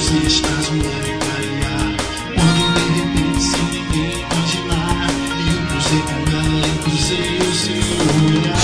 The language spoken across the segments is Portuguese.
você estás me variar. Quando de repente sem ninguém imaginar, eu cruzei com ela, eu cruzei o seu olhar.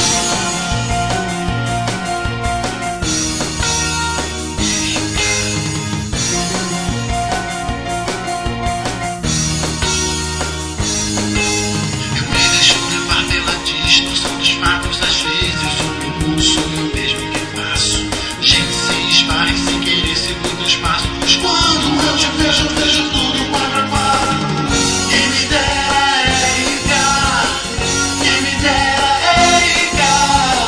Às vezes o mundo sou eu mesmo que faço. Gente se esbarra e sem querer segura os passos. Quando eu te vejo, vejo tudo quadro a quadro. Quem me dera Érica, quem me dera Érica.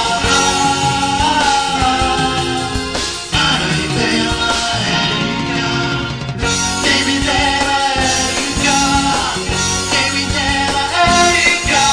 Para e bela Érica, quem me dera Érica, quem me dera Érica.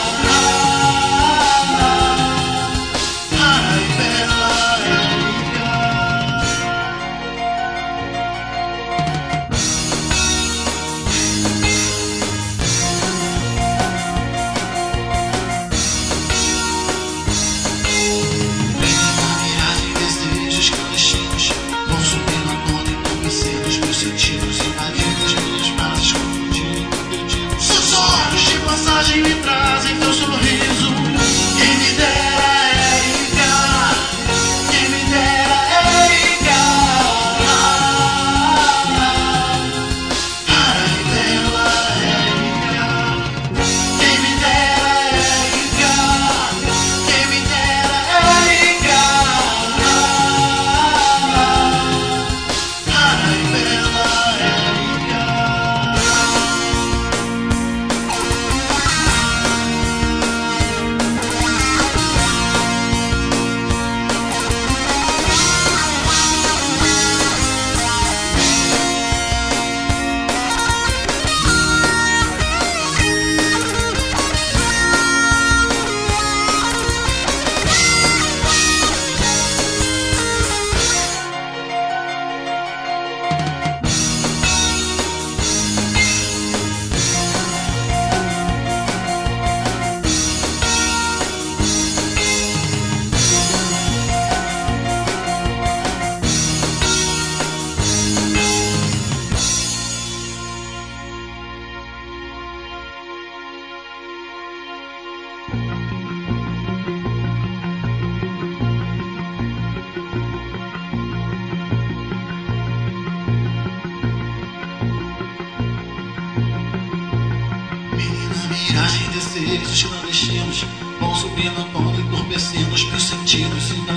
Me trazem teu sorriso. Quem me dera Érica, quem me dera Érica. Para e bela Érica, quem me dera Érica, quem me dera Érica. Para e bela Érica. Miragem, desejos clandestinos vão subindo, vão entorpecendo os meus sentidos.